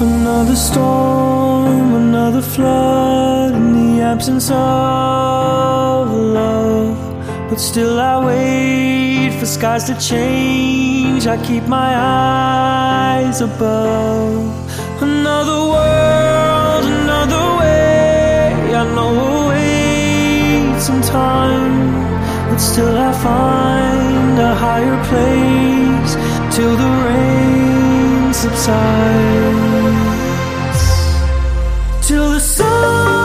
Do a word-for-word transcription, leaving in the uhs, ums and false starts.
Another storm, another flood, in the absence of love. But still I wait for skies to change, I keep my eyes above. Another world, another way, I know we'll wait some time, but still I find a higher place till the rain subsides, till the sun